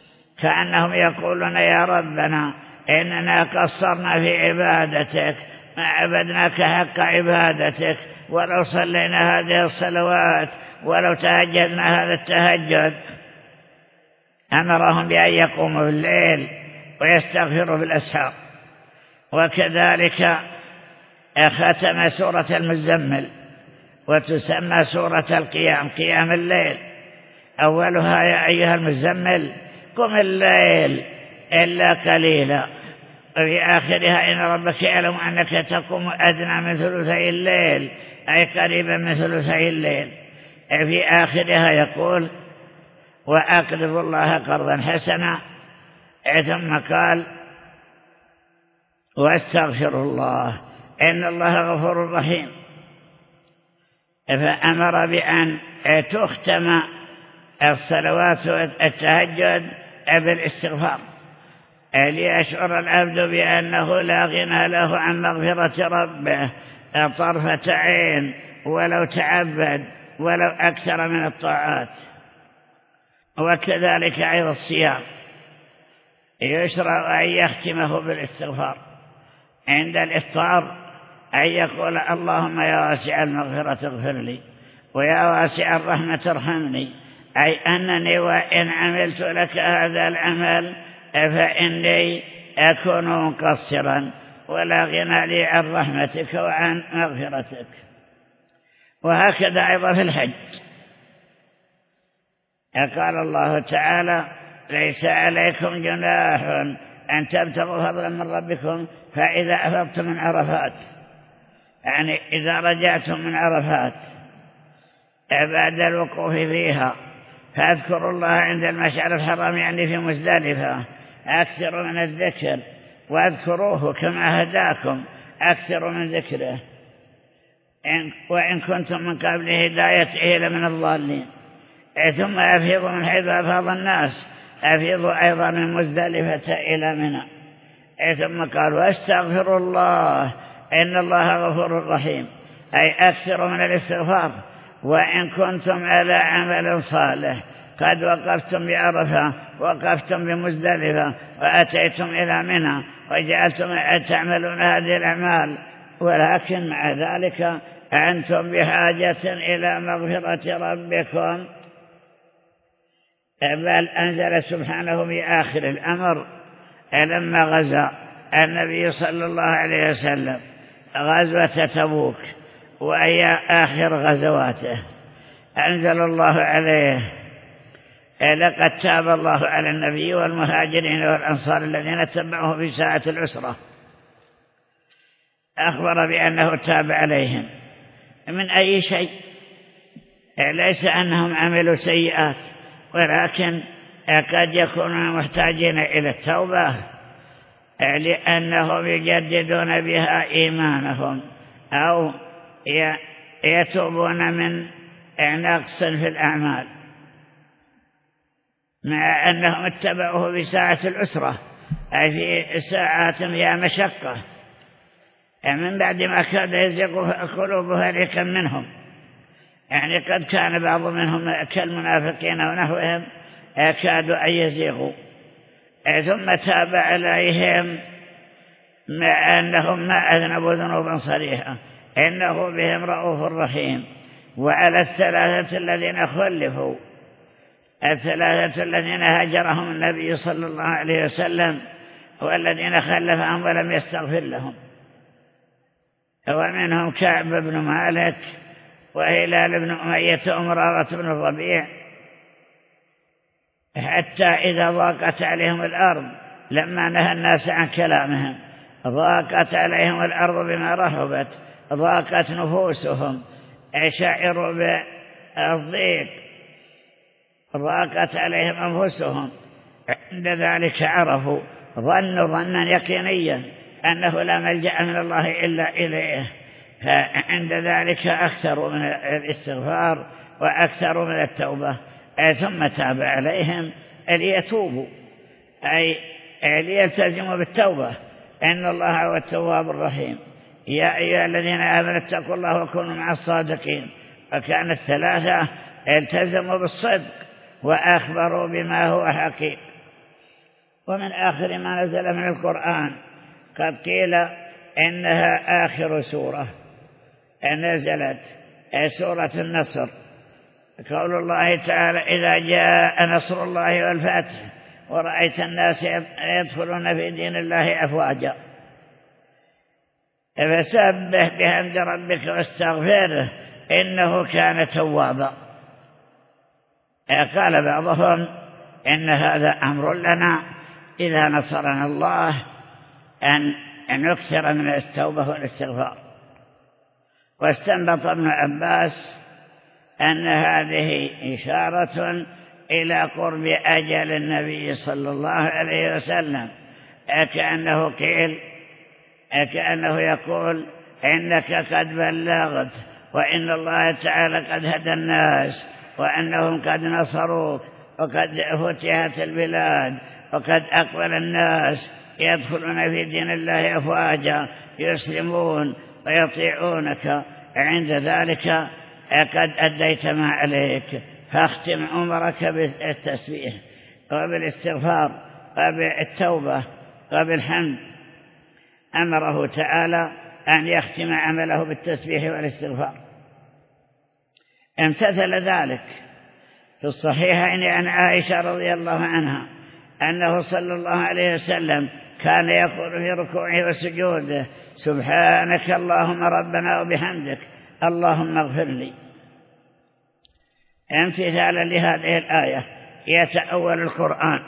كأنهم يقولون: يا ربنا إننا قصرنا في عبادتك ما عبدناك حق عبادتك، ولو صلينا هذه الصلوات، ولو تهجدنا هذا التهجد. أمرهم بأن يقوموا بالليل ويستغفروا بالأسحار. وكذلك ختم سورة المزمل، وتسمى سورة القيام، قيام الليل. أولها يا أيها المزمل قم الليل إلا قليلا، وفي آخرها إن ربك يعلم أنك تقوم أدنى من ثلثي الليل، أي قريبا من ثلثي الليل. في آخرها يقول وأقرضوا الله قرضا حسنا، ثم قال واستغفروا الله إن الله غفور رحيم. فأمر بأن تختم الصلوات والتهجد بالاستغفار، ليشعر العبد بأنه لا غنى له عن مغفرة ربه طرفة عين، ولو تعبد ولو أكثر من الطاعات. وكذلك أيضا الصيام يشرع أن يختمه بالاستغفار عند الإفطار، أن يقول اللهم يا واسع المغفرة اغفر لي، ويا واسع الرحمة ارحمني، أي أنني وإن عملت لك هذا العمل فإني أكون مقصرا، ولا غنى لي عن رحمتك وعن مغفرتك. وهكذا أيضا في الحج قال الله تعالى ليس عليكم جناح أن تبتغوا فضلا من ربكم فإذا أفضتم من عرفات، يعني إذا رجعتم من عرفات بعد الوقوف فيها فاذكروا الله عند المشعر الحرام، يعني في مزدلفة، أكثروا من الذكر، واذكروه كما هداكم، أكثروا من ذكره، وإن كنتم من قبل هدايته لمن الضالين. ثم أفيضوا من حيث أفاض الناس، أفيضوا أيضا من مزدلفة إلى منى. ثم قال واستغفروا الله إن الله غفور رحيم، أي أكثروا من الاستغفار. وإن كنتم على عمل صالح قد وقفتم بعرفة، وقفتم بمزدلفة، وأتيتم إلى منى، وجعلتم تعملون هذه الأعمال، ولكن مع ذلك أنتم بحاجة إلى مغفرة ربكم، بل أنزل سبحانه في آخر الأمر لما غزا النبي صلى الله عليه وسلم غزوة تبوك، وهي آخر غزواته، أنزل الله عليه لقد تاب الله على النبي والمهاجرين والأنصار الذين اتبعوه في ساعة العسرة. أخبر بأنه تاب عليهم من أي شيء، ليس أنهم عملوا سيئات، ولكن قد يكونون محتاجين إلى التوبة لأنهم يجددون بها إيمانهم، أو يتوبون من نقص في الأعمال، مع أنهم اتبعوه في ساعة الأسرة، أي في ساعات فيها مشقة، من بعد ما كاد يزيغ قلوب فريق منهم، يعني قد كان بعض منهم كالمنافقين ونحوهم كادوا أن يزيغوا، ثم تاب عليهم مع أنهم ما أذنبوا ذنوبا صريحة، إنه بهم رؤوف رحيم. وعلى الثلاثة الذين خلفوا، الثلاثة الذين هاجرهم النبي صلى الله عليه وسلم، والذين خلفهم ولم يستغفر لهم، ومنهم كعب بن مالك، وهلال بن أمية، ومرارة بن الربيع، حتى إذا ضاقت عليهم الأرض لما نهى الناس عن كلامهم، ضاقت عليهم الأرض بما رحبت، ضاقت نفوسهم، شعروا بالضيق، ضاقت عليهم أنفسهم، عند ذلك عرفوا، ظنوا ظنا يقينيا أنه لا ملجأ من الله إلا إليه، فعند ذلك أكثروا من الاستغفار وأكثروا من التوبة، ثم تاب عليهم ليتوبوا، أي ليلتزموا بالتوبة، إن الله هو التواب الرحيم. يا أيها الذين آمنوا اتقوا الله وكونوا مع الصادقين. فكان الثلاثة التزموا بالصدق وأخبروا بما هو حقيقي. ومن آخر ما نزل من القرآن قد قيل إنها آخر سورة نزلت، سورة النصر، قول الله تعالى: إذا جاء نصر الله والفتح ورأيت الناس يدخلون في دين الله أفواجا فسبح بحمد ربك واستغفره إنه كان توابا. قال بعضهم إن هذا أمر لنا إذا نصرنا الله أن نكثر من التوبة والاستغفار. واستنبط ابن عباس أن هذه إشارة إلى قرب أجل النبي صلى الله عليه وسلم، كأنه قيل كأنه يقول: إنك قد بلغت، وإن الله تعالى قد هدى الناس، وأنهم قد نصروك، وقد فتحت البلاد، وقد أقبل الناس يدخلون في دين الله أفواجا يسلمون ويطيعونك، عند ذلك قد أديت ما عليك، فاختم عمرك بالتسبيح وبالاستغفار وبالتوبة وبالحمد. أمره تعالى أن يختم عمله بالتسبيح والاستغفار. امتثل ذلك في الصحيحين عن عائشة رضي الله عنها أنه صلى الله عليه وسلم كان يقول في ركوعه وسجوده: سبحانك اللهم ربنا وبحمدك اللهم اغفر لي. امتثالا لهذه الآية يتأول القرآن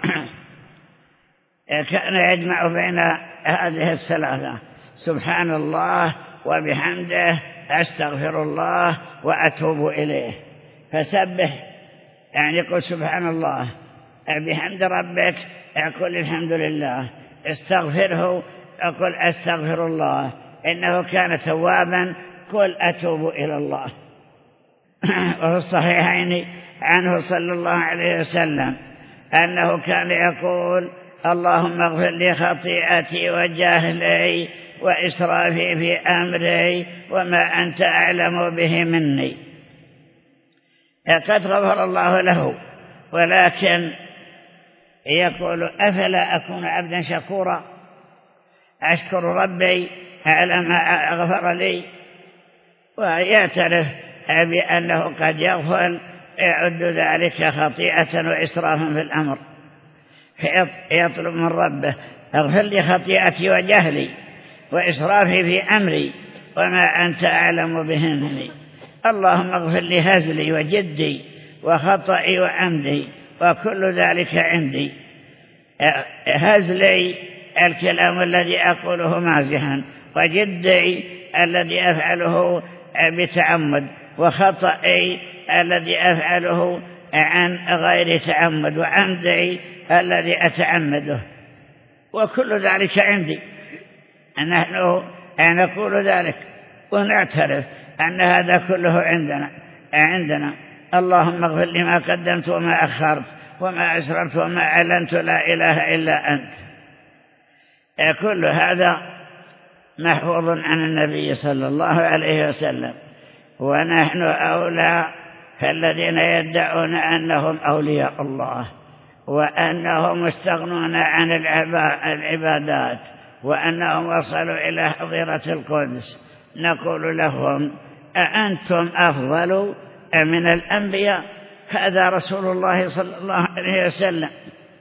كان يجمع بين هذه الثلاثة: سبحان الله وبحمده، أستغفر الله وأتوب إليه. فسبح يعني قل سبحان الله، بحمد ربك قل الحمد لله، استغفره قل أستغفر الله، إنه كان توابا قل أتوب إلى الله. وفي الصحيحين عنه صلى الله عليه وسلم أنه كان يقول: اللهم اغفر لي خطيئتي وجهلي وإسرافي في أمري وما أنت أعلم به مني. قد غفر الله له، ولكن يقول: أفلا أكون عبدا شكورا، أشكر ربي على ما غفر لي. ويعترف بأنه قد يغفل يعد ذلك خطيئة وإسرافا في الأمر، فيطلب من ربه: اغفر لي خطيئتي وجهلي وإسرافي في أمري وما أنت أعلم به مني. اللهم اغفر لي هزلي وجدي وخطئي وعمدي وكل ذلك عندي. هزلي الكلام الذي أقوله مازحا، وجدي الذي أفعله بتعمد، وخطئي الذي أفعله عن غير تعمد، وعمدي الذي أتعمده، وكل ذلك عندي. نحن نقول ذلك ونعترف أن هذا كله عندنا عندنا اللهم اغفر لي ما قدمت وما أخرت وما أسررت وما أعلنت، لا إله إلا أنت. كل هذا محفوظ عن النبي صلى الله عليه وسلم، ونحن أولى فالذين يدعون أنهم أولياء الله وأنهم مستغنون عن العبادات وأنهم وصلوا إلى حضيرة القدس. نقول لهم: أأنتم أفضل من الأنبياء؟ هذا رسول الله صلى الله عليه وسلم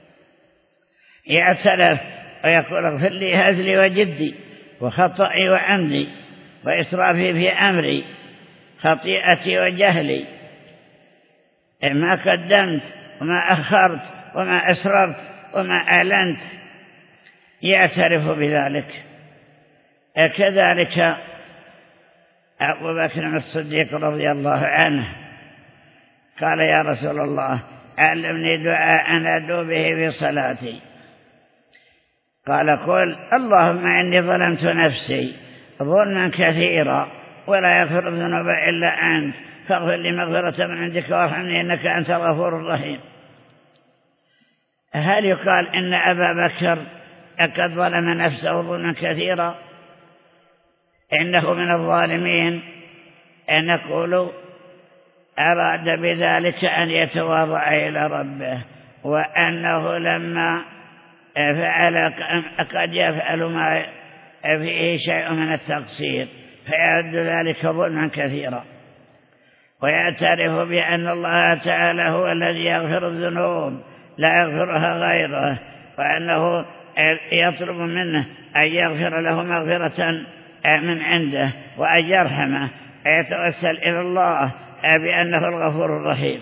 يعترف ويقول: اغفر لي هزلي وجدي وخطئي وعمدي وإسرافي في أمري، خطيئتي وجهلي، ما قدمت وما أخرت وما أسررت وما أعلنت. يعترف بذلك. كذلك أبو بكر الصديق رضي الله عنه قال: يا رسول الله علمني دعاء أنا أدعو به في صلاتي. قال: قل اللهم إني ظلمت نفسي ظلما كثيرا ولا يغفر الذنوب إلا أنت فاغفر لي مغفرة من عندك وارحمني إنك أنت الغفور الرحيم. هل يقال إن أبا بكر قد ظلم نفسه ظلما كثيرا؟ إنه من الظالمين. نقول: أراد بذلك أن يتواضع إلى ربه، وأنه لما فعل قد يفعل ما فيه شيء من التقصير فيعد ذلك ظلما كثيرا، ويعترف بأن الله تعالى هو الذي يغفر الذنوب لا يغفرها غيره، وأنه يطلب منه أن يغفر له مغفرة من عنده وأن يرحمه، يتوسل إلى الله بأنه الغفور الرحيم.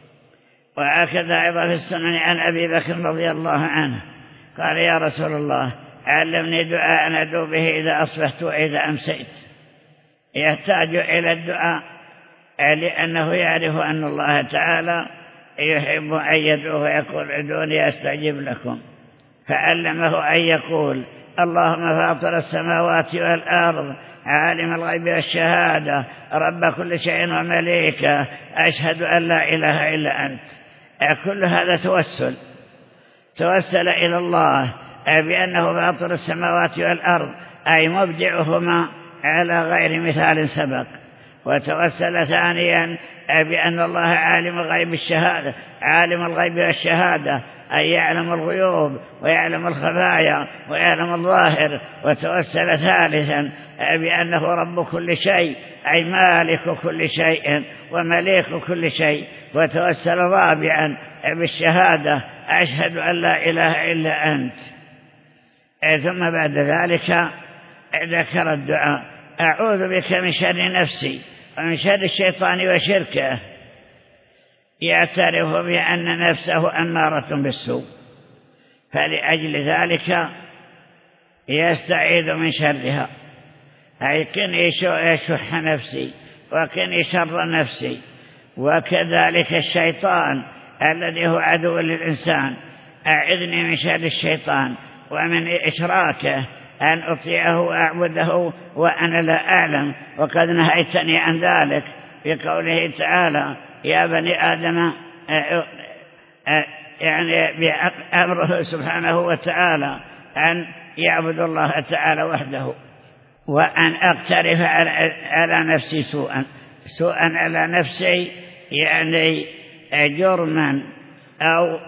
وهكذا أيضا في السنن عن أبي بكر رضي الله عنه قال: يا رسول الله علمني دعاء أدعو به إذا أصبحت وإذا أمسيت. يحتاج إلى الدعاء لأنه يعرف أن الله تعالى يحب أن يدعو ويقول: ادعوني أستجب لكم. فعلمه أن يقول: اللهم فاطر السماوات والأرض عالم الغيب والشهادة رب كل شيء ومليكه أشهد أن لا إله إلا أنت. كل هذا توسل توسل إلى الله بأنه فاطر السماوات والأرض أي مبدعهما على غير مثال سبق. وتوسل ثانيا بأن الله عالم الغيب الشهادة عالم الغيب والشهادة أي يعلم الغيوب ويعلم الخفايا ويعلم الظاهر. وتوسل ثالثا بأنه رب كل شيء أي مالك كل شيء ومليك كل شيء. وتوسل رابعا بالشهادة أشهد أن لا إله إلا أنت. ثم بعد ذلك ذكر الدعاء: أعوذ بك من شر نفسي ومن شر الشيطان وشركه. يعترف بأن نفسه أمارة بالسوء، فلأجل ذلك يستعيذ من شرها، أي كني شح نفسي وكني شر نفسي. وكذلك الشيطان الذي هو عدو للإنسان، أعذني من شر الشيطان ومن إشراكه أن أطيعه وأعبده وأنا لا أعلم، وقد نهيتني عن ذلك في قوله تعالى: يا بني آدم، يعني بأمره سبحانه وتعالى أن يعبد الله تعالى وحده، وأن أقترف على نفسي سوءا سوءا على نفسي، يعني جرما أو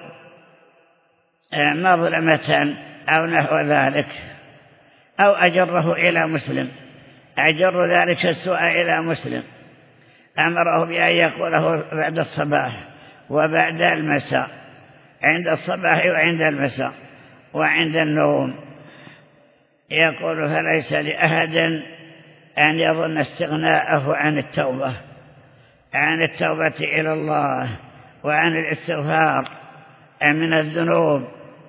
مظلمة أو نحو ذلك، أو أجره إلى مسلم أجر ذلك السوء إلى مسلم. أمره بأن يقوله بعد الصباح وبعد المساء، عند الصباح وعند المساء وعند النوم. يقول: فليس لأحد أن يظن استغناءه عن التوبة عن التوبة إلى الله وعن الاستغفار من الذنوب.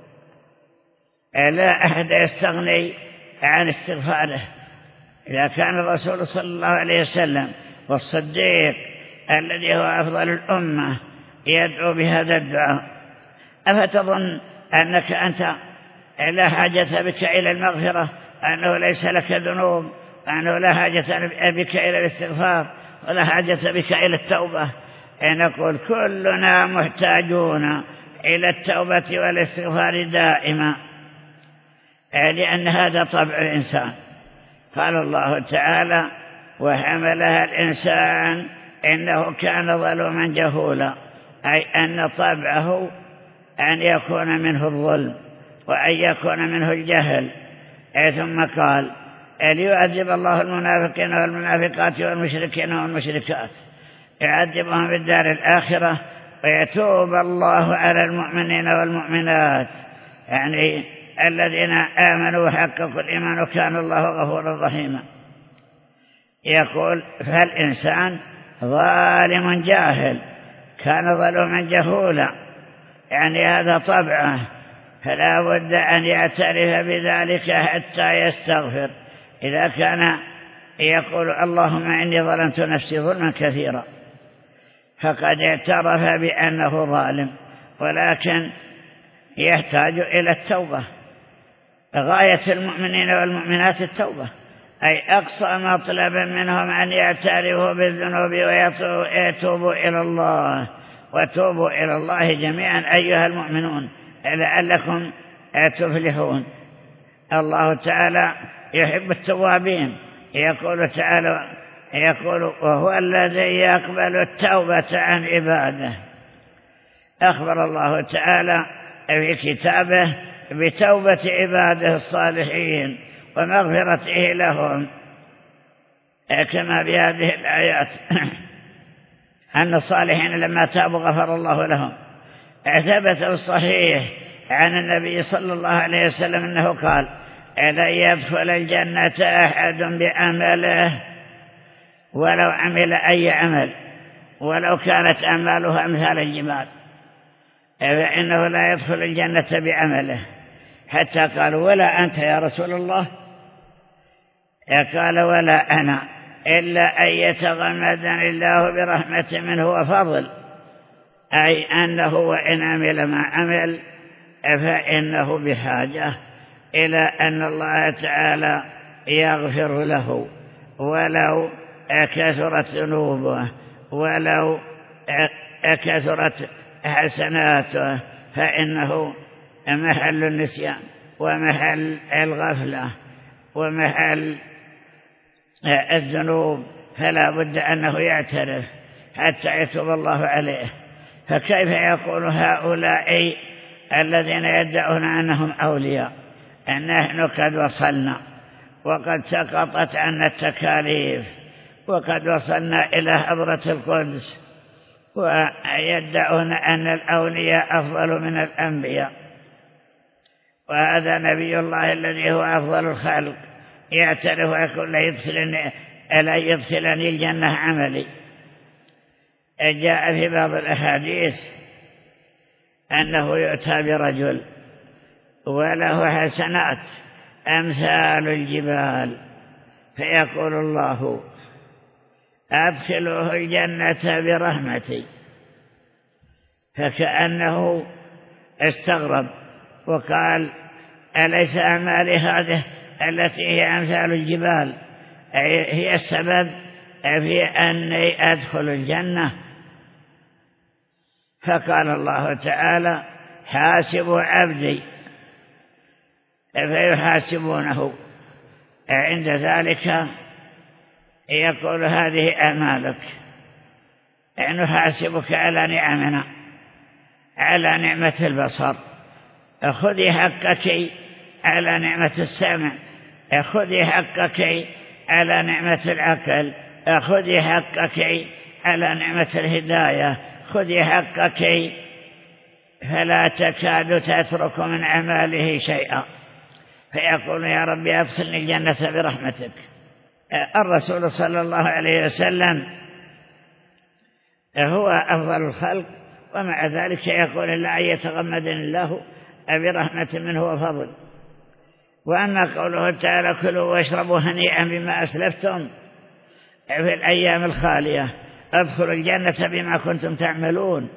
لا أحد يستغني عن استغفاره. إذا كان الرسول صلى الله عليه وسلم والصديق الذي هو أفضل الأمة يدعو بهذا الدعاء، أفتظن أنك أنت لا حاجة بك إلى المغفرة، أنه ليس لك ذنوب، أنه لا حاجة بك إلى الاستغفار ولا حاجة بك إلى التوبة؟ نقول كلنا محتاجون إلى التوبة والاستغفار دائما، لأن هذا طبع الإنسان. قال الله تعالى: وحملها الإنسان إنه كان ظلوما جهولا، أي أن طبعه أن يكون منه الظلم وأن يكون منه الجهل. ثم قال: ليعذب الله المنافقين والمنافقات والمشركين والمشركات، يعذبهم في الدار الآخرة، ويتوب الله على المؤمنين والمؤمنات، يعني الذين آمنوا وحققوا الإيمان وكان الله غفورا رحيما. يقول: فالإنسان ظالم جاهل، كان ظلوما جهولا، يعني هذا طبعه، فلا بد أن يعترف بذلك حتى يستغفر. إذا كان يقول: اللهم إني ظلمت نفسي ظلما كثيرا، فقد اعترف بأنه ظالم، ولكن يحتاج إلى التوبة. غاية المؤمنين والمؤمنات التوبة، أي أقصى مطلب منهم أن يعترفوا بالذنوب ويتوبوا إلى الله. وتوبوا إلى الله جميعا أيها المؤمنون لعلكم تفلحون. الله تعالى يحب التوابين. يقول تعالى يقول: وهو الذي يقبل التوبة عن عباده. أخبر الله تعالى في كتابه بتوبة عباده الصالحين ومغفرته لهم، كما في هذه الآيات أن الصالحين لما تابوا غفر الله لهم. ثبت الصحيح عن النبي صلى الله عليه وسلم أنه قال: لن يدخل الجنة أحد بعمله ولو عمل أي عمل ولو كانت أعماله أمثال الجبال، فإنه لا يدخل الجنة بعمله. حتى قالوا: ولا أنت يا رسول الله؟ قال: ولا أنا، إلا أن يتغمدني الله برحمة منه وفضل، أي أنه وإن عمل ما عمل فإنه بحاجة إلى أن الله تعالى يغفر له، ولو كثرت ذنوبه ولو كثرت حسناته، فإنه محل النسيان ومحل الغفلة ومحل الذنوب، فلا بد أنه يعترف حتى يتوب الله عليه. فكيف يقول هؤلاء الذين يدعون أنهم أولياء أن نحن قد وصلنا وقد سقطت عنا التكاليف وقد وصلنا إلى حضرة القدس، ويدعون أن الأولياء أفضل من الأنبياء، وهذا نبي الله الذي هو أفضل الخلق يعترف ويقول: لا يدخلني, لا يدخلني الجنة عملي. جاء في بعض الأحاديث أنه يؤتى برجل وله حسنات أمثال الجبال، فيقول الله: أدخلوه الجنة برحمتي. فكأنه استغرب وقال: أليس أعمالي هذه التي هي أمثال الجبال هي السبب في أني أدخل الجنة؟ فقال الله تعالى: حاسبوا عبدي، فيحاسبونه. عند ذلك يقول: هذه أعمالك، نحاسبك على نعمنا، على نعمة البصر، خذي حقك على نعمة السمع، خذي حقك على نعمة العقل، خذي حقك على نعمة الهداية، خذي حقك، فلا تكاد تترك من أعماله شيئا. فيقول: يا ربي أدخلني الجنة برحمتك. الرسول صلى الله عليه وسلم هو أفضل الخلق، ومع ذلك يقول: لا يتغمدني الله برحمة منه وفضل. وأما قوله تعالى: كلوا واشربوا هنيئا بما أسلفتم في الأيام الخالية، ادخلوا الجنة بما كنتم تعملون،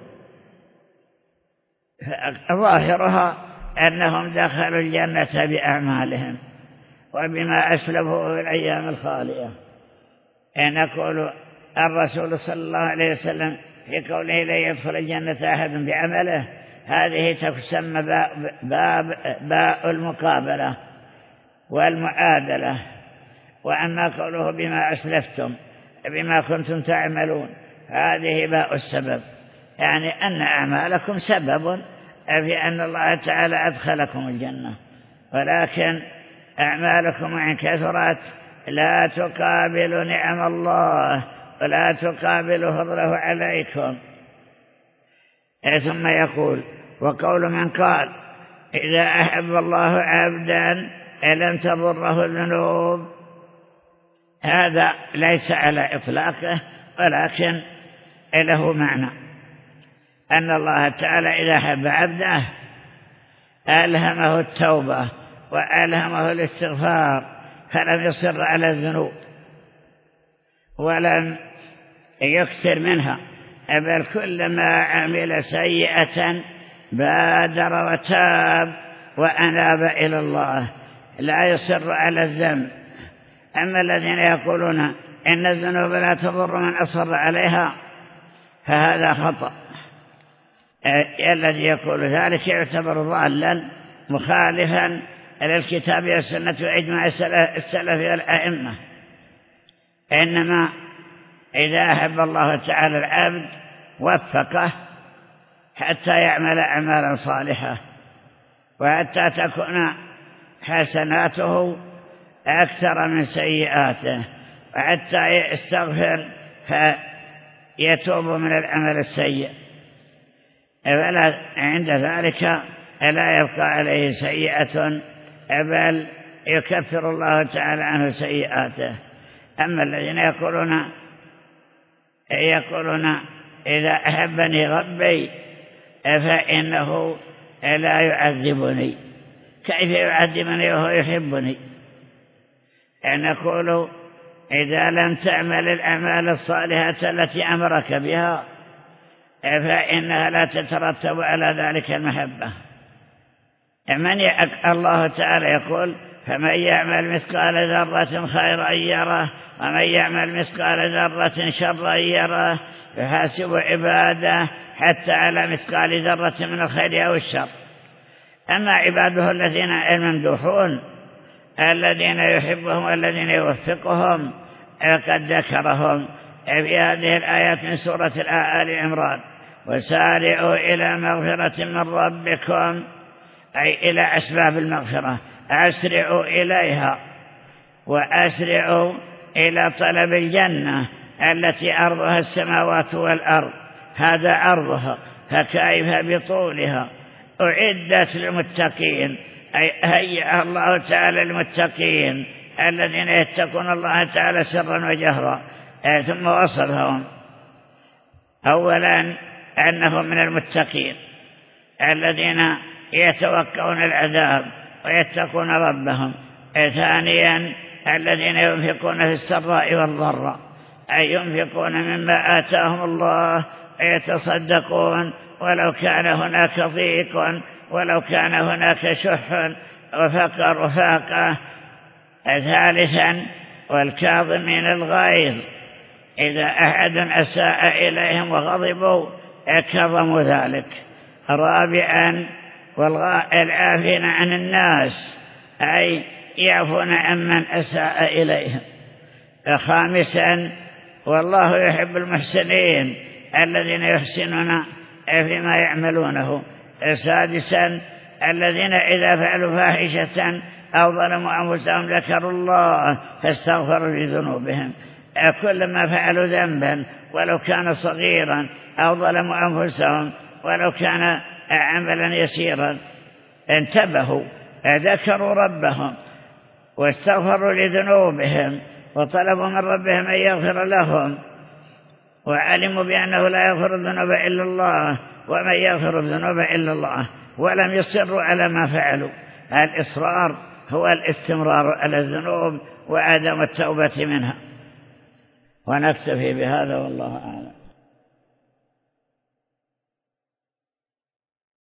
ظاهرها أنهم دخلوا الجنة بأعمالهم وبما أسلفوا في الأيام الخالية. نقول الرسول صلى الله عليه وسلم في قوله: لا يدخل الجنة أحد بعمله، هذه تسمى باب باء المقابلة والمعادلة. وأما قوله بما أسلفتم بما كنتم تعملون، هذه باء السبب، يعني أن أعمالكم سبب في أن الله تعالى أدخلكم الجنة، ولكن أعمالكم إن كثرت لا تقابل نعم الله ولا تقابل فضله عليكم. ثم يقول: وقول من قال: إذا أحب الله عبدا لم تضره الذنوب، هذا ليس على إطلاقه، ولكن له معنى أن الله تعالى إذا أحب عبده ألهمه التوبة وألهمه الاستغفار، فلم يصر على الذنوب ولم يكثر منها، بل كلما عمل سيئة بادر وتاب وأناب إلى الله، لا يصر على الذنب. أما الذين يقولون إن الذنوب لا تضر من أصر عليها، فهذا خطأ. الذي يقول ذلك يعتبر ضالا مخالفا للكتاب والسنة وإجماع السلف والأئمة. إنما إذا أحب الله تعالى العبد وفقه حتى يعمل أعمالا صالحة، وحتى تكون حسناته أكثر من سيئاته، وحتى يستغفر فيتوب من العمل السيء، فلا عند ذلك لا يبقى عليه سيئة، بل يكفر الله تعالى عنه سيئاته. أما الذين يقولون يقولون إذا أحبني ربي فإنه لا يعذبني، كيف يعذبني وهو يحبني؟ نقول إذا لم تعمل الأعمال الصالحة التي أمرك بها فإنها لا تترتب على ذلك المحبة. من الله تعالى يقول فمن يعمل مثقال ذرة خيرا يره ومن يعمل مثقال ذرة شرا يره، يحاسب عباده حتى على مثقال ذرة من الخير أو الشر. أما عباده الذين الممدوحون الذين يحبهم والذين يوفقهم قد ذكرهم في هذه الآيات من سورة آل عمران: وسارعوا إلى مغفرة من ربكم، أي إلى أسباب المغفرة، أسرعوا إليها وأسرعوا إلى طلب الجنة التي أرضها السماوات والأرض، هذا أرضها فكيف بطولها، أعدت للمتقين، أي هيأ الله تعالى للمتقين الذين يتقون الله تعالى سرا وجهرا. ثم وصفهم أولا أنهم من المتقين الذين يتوقعون العذاب ويتقون ربهم. ثانيا الذين ينفقون في السراء والضراء، أي ينفقون مما آتاهم الله ويتصدقون ولو كان هناك ضيق ولو كان هناك شح وفقر وفاقة. ثالثا والكاظمين الغيظ، إذا أحد أساء إليهم وغضبوا كظموا ذلك. رابعا والعافين عن الناس، أي يعفون عمن أساء إليهم. خامسا والله يحب المحسنين الذين يحسنون فيما يعملونه. سادسا الذين إذا فعلوا فاحشة أو ظلموا أنفسهم ذكروا الله فاستغفروا لذنوبهم. كلما فعلوا ذنبا ولو كان صغيرا أو ظلموا أنفسهم ولو كان عملا يسيرا انتبهوا، ذكروا ربهم واستغفروا لذنوبهم وطلبوا من ربهم أن يغفر لهم، وعلموا بأنه لا يغفر الذنوب إلا الله ومن يغفر الذنوب إلا الله، ولم يصروا على ما فعلوا. الإصرار هو الاستمرار على الذنوب وعدم التوبة منها. ونكتفي بهذا والله أعلم.